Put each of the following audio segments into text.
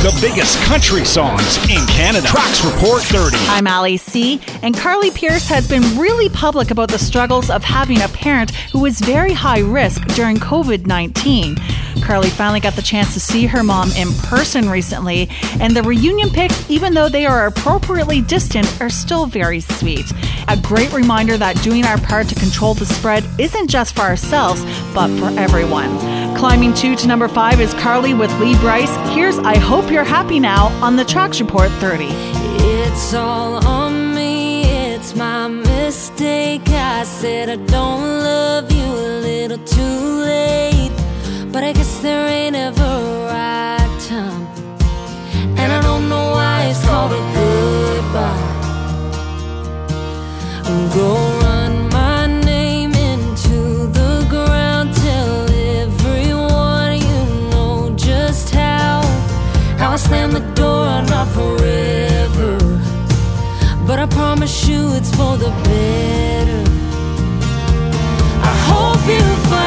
the biggest country songs in Canada. Tracks Report 30. I'm Allie C. And Carly Pearce has been really public about the struggles of having a parent who was very high risk during COVID-19. Carly finally got the chance to see her mom in person recently, and the reunion pics, even though they are appropriately distant, are still very sweet. A great reminder that doing our part to control the spread isn't just for ourselves, but for everyone. Climbing 2 to number 5 is Carly with Lee Brice. Here's I Hope You're Happy Now on the Tracks Report 30. It's all on me, it's my mistake. I said I don't love you a little too late, but I guess there ain't ever a right time, and I don't know why it's called a goodbye. Go run my name into the ground, tell everyone you know just how I slam the door, not forever, but I promise you it's for the better. I hope you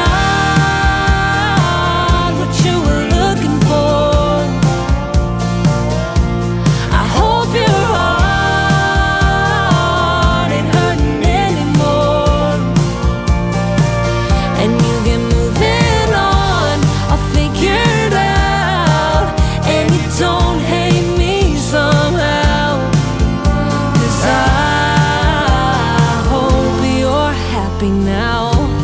find what you were looking for. I hope your heart ain't hurting anymore, and you get moving on, I'll figure it out, and you don't hate me somehow, 'cause I hope you're happy now.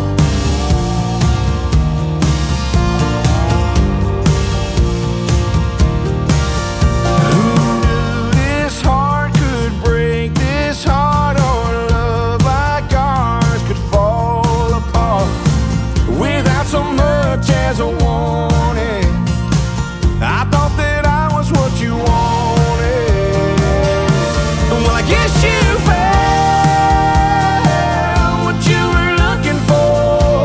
As a warning, I thought that I was what you wanted. Well, I guess you found what you were looking for.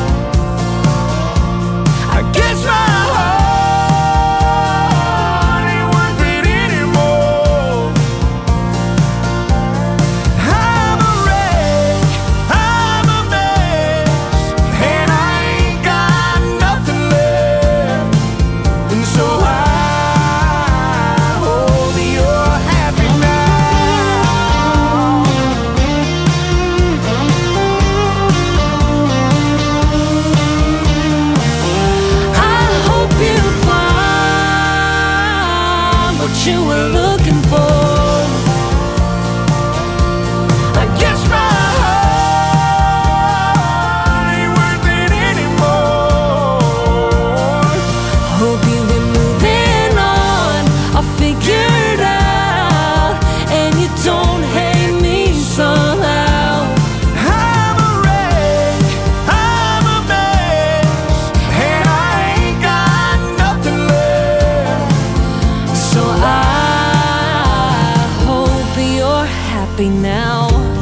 I guess my heart ain't worth it anymore. I'm a wreck, I'm a mess, and I ain't got nothing left, and so I hope you're happy now. I hope you find what you were looking for. I guess my heart ain't worth it anymore. Hope you get moving on, I'll figure it out, and you don't hate me somehow. I'm a wreck, I'm a mess, and I ain't got nothing left, so I hope you're happy now.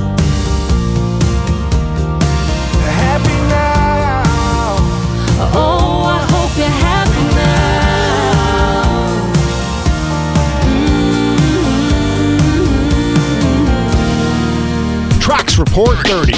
Happy now. Oh, I hope you're happy now. Tracks Report 30.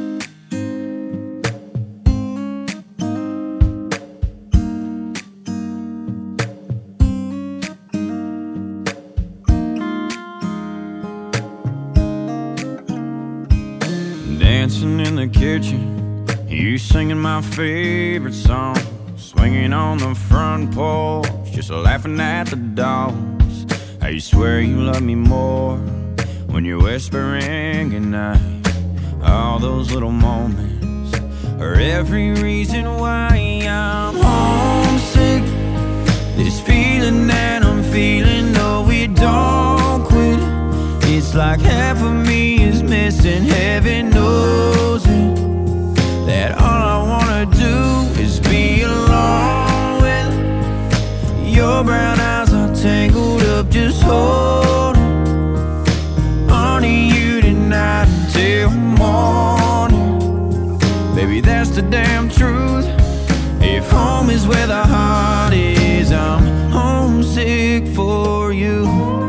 Dancing in the kitchen, you singing my favorite song, swinging on the front porch, just laughing at the dogs. I swear you love me more when you're whispering goodnight. All those little moments are every reason why I'm homesick. This feeling that I'm feeling, no, we don't quit. It's like half of me is missing, heaven knows it. That all I wanna do is be alone with your brown eyes are tangled up, just holding onto you tonight until morning. Baby, that's the damn truth. If home is where the heart is, I'm homesick for you.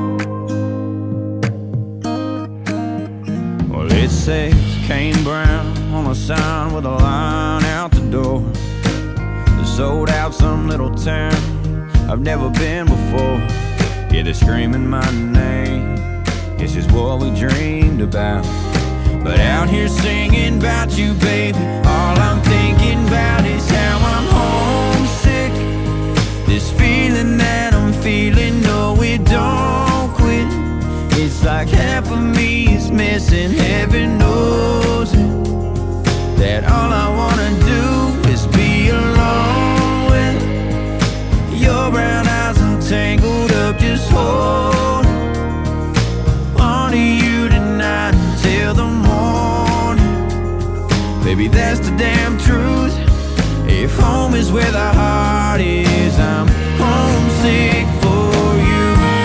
Well, it says Kane Brown on a sign with a line out the door. They sold out some little town I've never been before. Yeah, they're screaming my name. This is what we dreamed about. But out here singing about you, baby, all I'm thinking about is how I'm homesick. This feeling that I'm feeling, no, it don't quit. It's like half of me is missing, heaven knows it. That all I wanna do is be alone with your brown eyes all tangled up, just hold on to you tonight till the morning. Baby, that's the damn truth. If home is where the heart is, I'm homesick for you.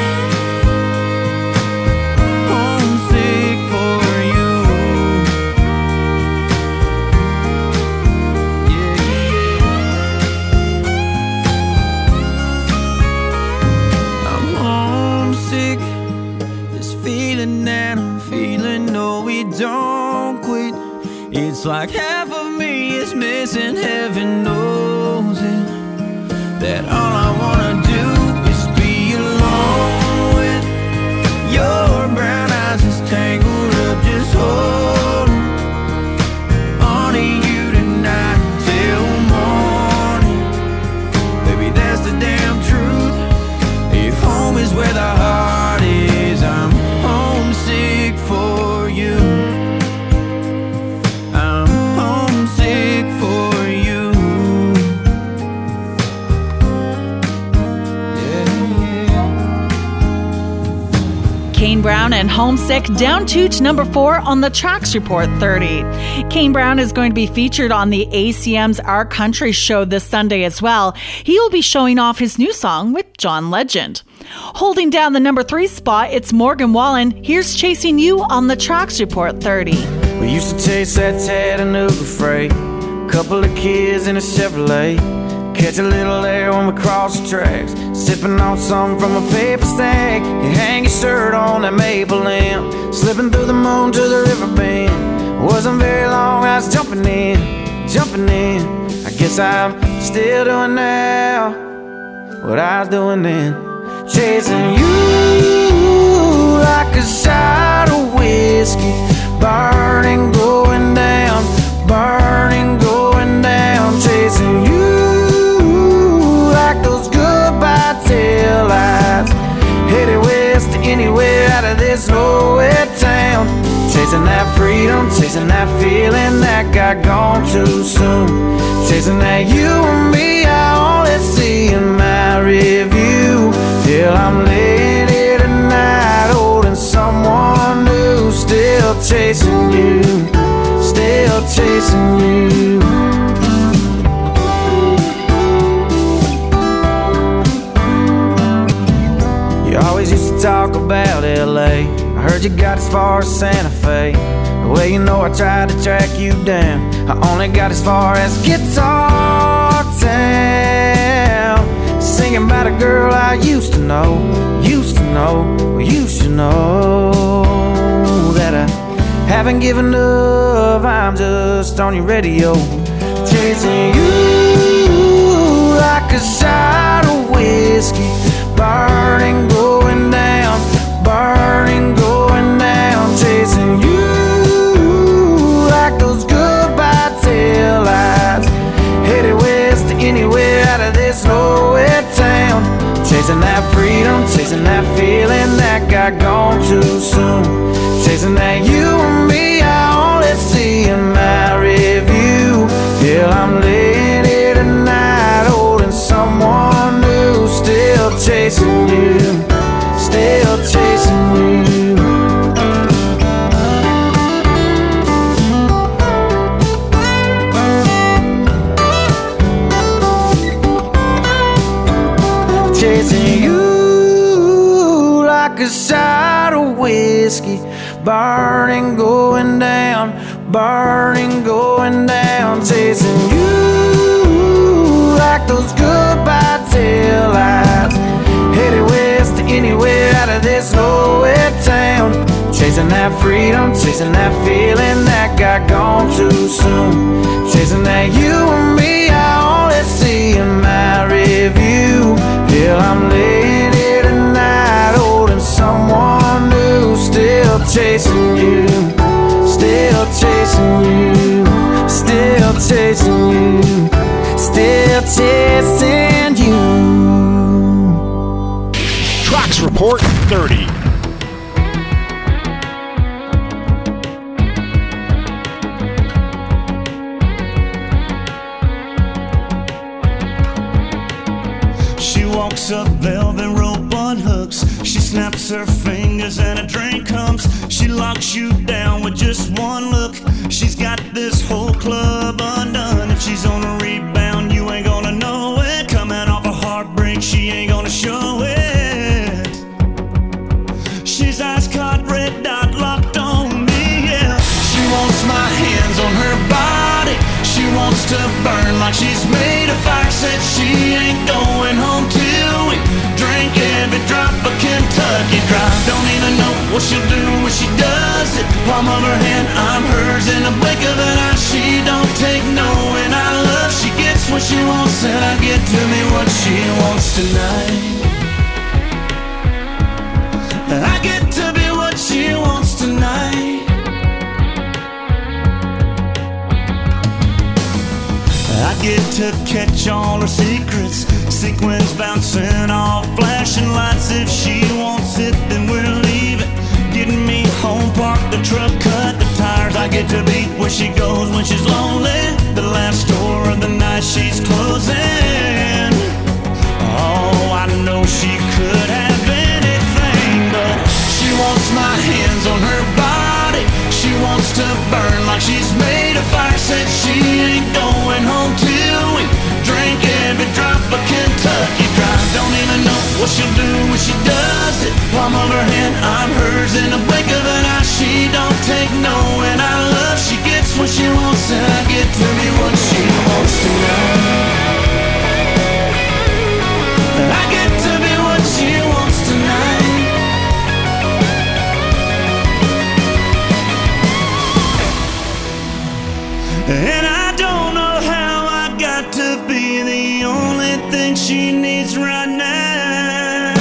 Homesick for you. Yeah, yeah. I'm homesick. This feeling that I'm feeling, no, it don't quit. It's like half of me is missing, heaven knows it. That all I wanna do is be alone with your brown eyes just tangled up, just hold on to you tonight till morning. Baby, that's the damn truth. If home is where the heart is, I'm homesick for you. I'm homesick for you. Yeah, yeah. Kane Brown and Homesick down to number 4 on the Tracks Report 30. Kane Brown is going to be featured on the ACM's Our Country show this Sunday as well. He will be showing off his new song with John Legend. Holding down the number 3 spot, it's Morgan Wallen. Here's Chasing You on the Tracks Report 30. We used to chase that Chattanooga freight, couple of kids in a Chevrolet, catch a little air when we cross the tracks, sipping on something from a paper sack. You hang your shirt on that maple limb, slipping through the moon to the river bend. Wasn't very long, I was jumping in. I guess I'm still doing now what I was doing then. Chasing you like a shot of whiskey, burning, going down, burning, going down. Chasing you like those goodbye tail lights, headed west to anywhere out of this nowhere town. Chasing that freedom, chasing that feeling that got gone too soon. Chasing that you and me, I only see in my review. Till I'm laying here tonight, holding someone new. Still chasing you, still chasing you. You always used to talk about LA. I heard you got as far as Santa Fe. Well, you know I tried to track you down. I only got as far as Guitar Town, singing about a girl I used to know, well, you should know that I haven't given up. I'm just on your radio, chasing you like a shot of whiskey, burning, going down, burning, going down. Chasing you like those goodbye tail lights, headed west to anywhere out of this nowhere town. Chasing that freedom, chasing that feeling that got gone too soon. Chasing that you and me, I only see in my review. Till I'm laying here tonight, holding someone new. Still chasing you, still chasing you. Chasing you like a shot of whiskey, burning, going down, burning, going down. Chasing you like those goodbye tail lights, headed west to anywhere out of this nowhere town. Chasing that freedom, chasing that feeling that got gone too soon. Chasing that you and me, I only see in my review. Till I'm laying here tonight, chasing you, still chasing you, still chasing you, still chasing you. Tracks Report 30. She walks up velvet rope on hooks. She snaps her fingers and a drink comes. She locks you down with just one look. She's got this whole club undone. If she's on a rebound, you ain't gonna know it. Coming off a heartbreak, she ain't gonna show it. She's ice cold, red dot locked on me, yeah. She wants my hands on her body. She wants to burn like she's made of fire. Said she ain't going home till we drink every drop of Kentucky Dry. Don't even know what she'll do when she does it. Palm of her hand, I'm hers in a blink of an eye. She don't take no, and I love she gets what she wants, and I get to me what she wants tonight. I get to be what she wants tonight. I get to catch all her secrets. Sequins bouncing off flashing lights. If she wants it, then we'll leave it. Getting me home, park the truck, cut the tires. I get to be where she goes when she's lonely. The last store of the night she's closing. Oh, I know she could have anything, but she wants my hands on her body. She wants to burn like she's made of fire. Said she ain't going home till we drink every drop of Kentucky Dry. Don't even know what she'll do when she does it. Palm of her hand, I'm hers in a blink of an eye. She don't take no, and I love she gets what she wants, and I get to be what she wants tonight. I get to be what she wants tonight. And I don't know how I got to be the only thing she needs right now.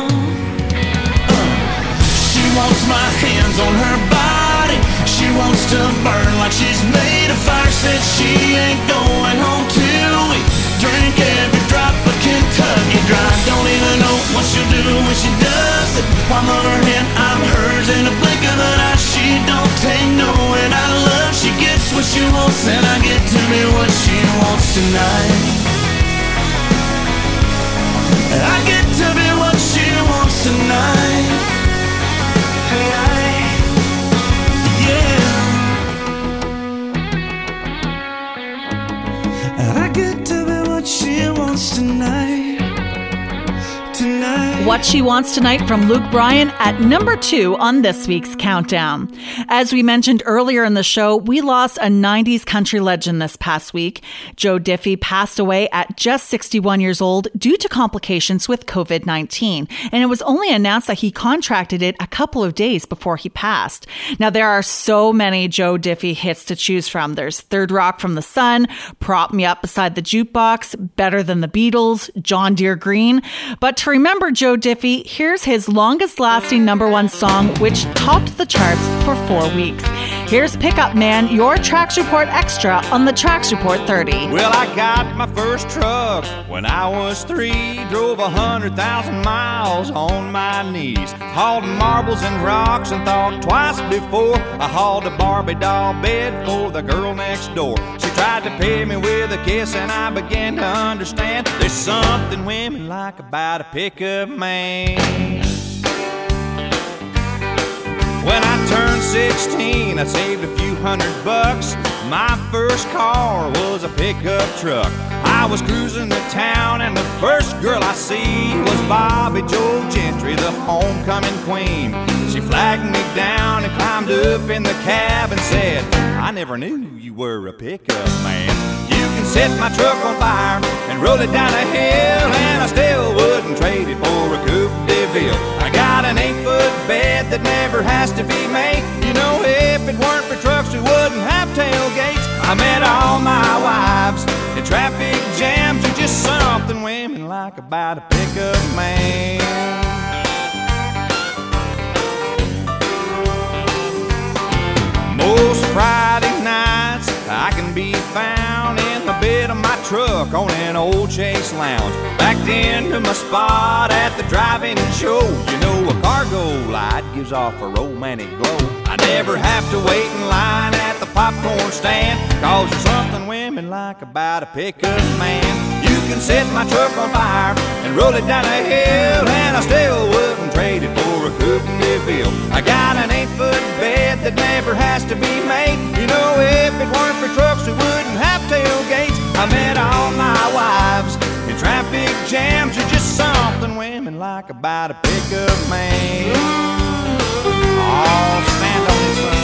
She wants my hands on her body. She wants to burn like she's made of fire. Said she ain't going home till we drink every drop of Kentucky Dry. Don't even know what she'll do when she does it. Palm of her hand, I'm hers in a blink of an eye. She don't take no, and I love she gets what she wants, and I get to be what she wants tonight. I get to be what she wants tonight. Yeah. I get to be what she wants tonight. What She Wants Tonight from Luke Bryan at number 2 on this week's countdown. As we mentioned earlier in the show, we lost a 90s country legend this past week. Joe Diffie passed away at just 61 years old due to complications with COVID-19. And it was only announced that he contracted it a couple of days before he passed. Now, there are so many Joe Diffie hits to choose from. There's Third Rock from the Sun, Prop Me Up Beside the Jukebox, Better Than the Beatles, John Deere Green. But to remember Joe Diffie, here's his longest lasting #1 song, which topped the charts for 4 weeks. Here's Pickup Man, your Tracks Report Extra on the Tracks Report 30. Well, I got my first truck when I was 3. Drove 100,000 miles on my knees. Hauled marbles and rocks and thought twice before I hauled a Barbie doll bed for the girl next door. She tried to pay me with a kiss and I began to understand there's something women like about a pickup man. When I turned 16, I saved a few $100. My first car was a pickup truck. I was cruising the town and the first girl I see was Bobby Joe Gentry, the homecoming queen. She flagged me down and climbed up in the cab and said, I never knew you were a pickup man. You can set my truck on fire and roll it down a hill, and I still wouldn't trade it for a Coupe de Ville. I got an 8-foot bed that never has to be made. You know, if it weren't for trucks, we wouldn't have tailgates. I met all my wives in traffic jams. There's just something women like about a pickup man. truck on an old Chase Lounge. Backed into my spot at the drive-in show. You know a cargo light gives off a romantic glow. I never have to wait in line at the popcorn stand, 'cause there's something women like about a pickup man. You can set my truck on fire and roll it down a hill, and I still wouldn't trade it for a coupe de ville. I got an 8-foot bed that never has to be made. You know, if it weren't for trucks, we wouldn't have tailgates. I met all my wives in traffic jams. There's just something women like about a pickup man. Oh, stand on this side.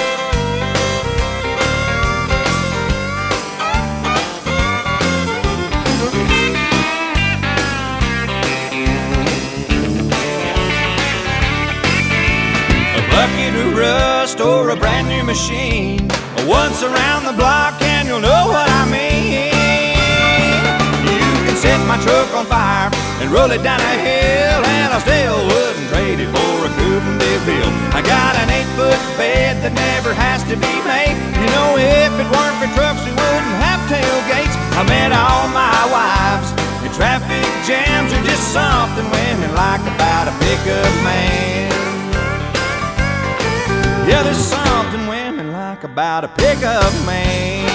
Bucket of rust or a brand new machine, once around the block and you'll know what I mean. You can set my truck on fire and roll it down a hill, and I still wouldn't trade it for a coupe de ville. I got an 8-foot bed that never has to be made. You know, if it weren't for trucks, we wouldn't have tailgates. I met all my wives in traffic jams. There's just something women like about a pickup man. Yeah, there's something women like about a pickup man.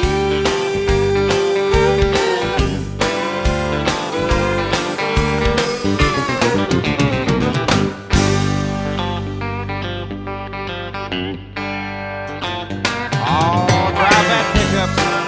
Oh, drive that pickup, son.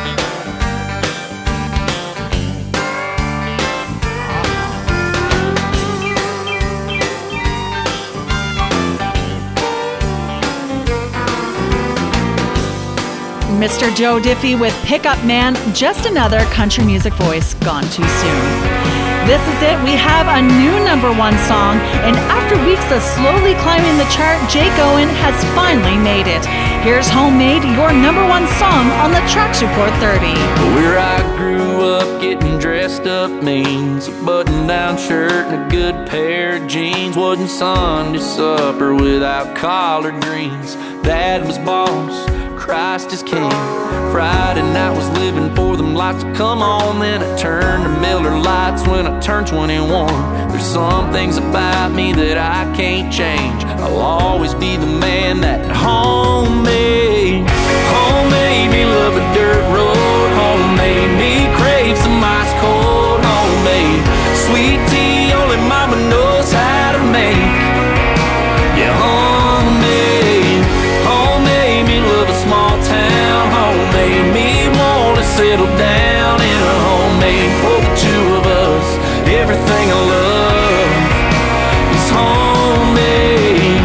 Mr. Joe Diffie with Pickup Man, just another country music voice gone too soon. This is it. We have a new #1 song, and after weeks of slowly climbing the chart, Jake Owen has finally made it. Here's Homemade, your #1 song on the Tracks Report 30. Where I grew up, getting dressed up means a button-down shirt and a good pair of jeans. Wasn't Sunday supper without collard greens. Dad was boss, Christ is King. Friday night was living for them lights to come on. Then I turned to Miller Lights when I turned 21. There's some things about me that I can't change. I'll always be the man that homemade. Homemade me love a dirt road. Homemade me crave some ice cold. Homemade sweet tea only mama knows how to make. Yeah, homemade. Homemade me love a small town. Homemade me wanna settle down in a homemade for the two of us. Everything I love is homemade.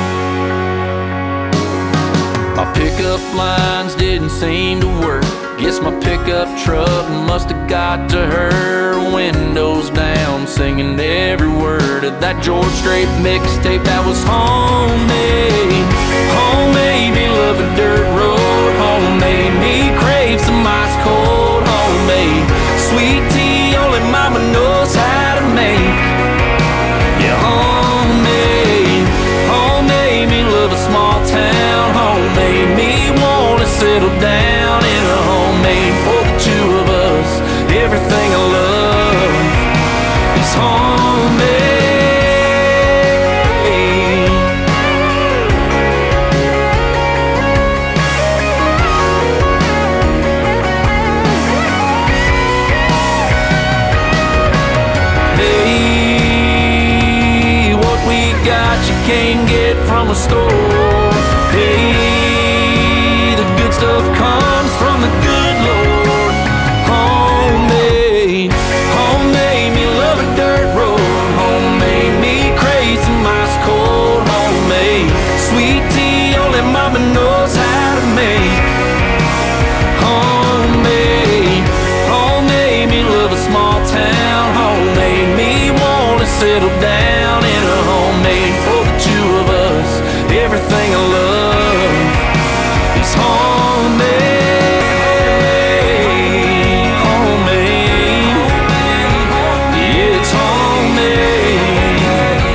My pickup lines didn't seem to work. Guess my pickup truck must have got to her. Windows down, singing every word of that George Strait mixtape that was homemade. Homemade me love a dirt road. Homemade me crave some ice cold. Homemade sweet tea only mama knows how to make. Yeah, homemade. Homemade me love a small town. Homemade me wanna settle down in a homemade for the two of us. Everything I love is homemade. Hey, what we got you can't get from a store. Hey, the good stuff comes from the good Lord. Homemade, homemade me love a dirt road. Homemade me crave some ice cold. Homemade sweet tea only mama knows how to make. Homemade, homemade me love a small town. Homemade me wanna settle down in a homemade for the two of us. Everything I love is homemade. Homemade, yeah, it's homemade.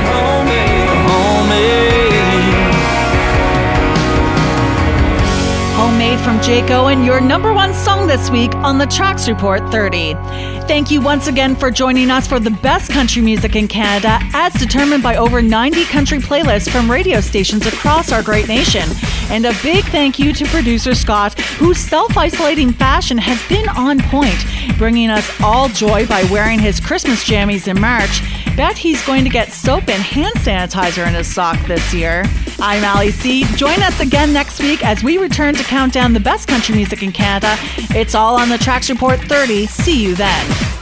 Homemade. Homemade from I'm Jake Owen, your number one song this week on the Tracks Report 30. Thank you once again for joining us for the best country music in Canada, as determined by over 90 country playlists from radio stations across our great nation. And a big thank you to producer Scott, whose self-isolating fashion has been on point, bringing us all joy by wearing his Christmas jammies in March. Bet he's going to get soap and hand sanitizer in his sock this year. I'm Ali C. Join us again next week as we return to count down the best country music in Canada. It's all on the Tracks Report 30. See you then.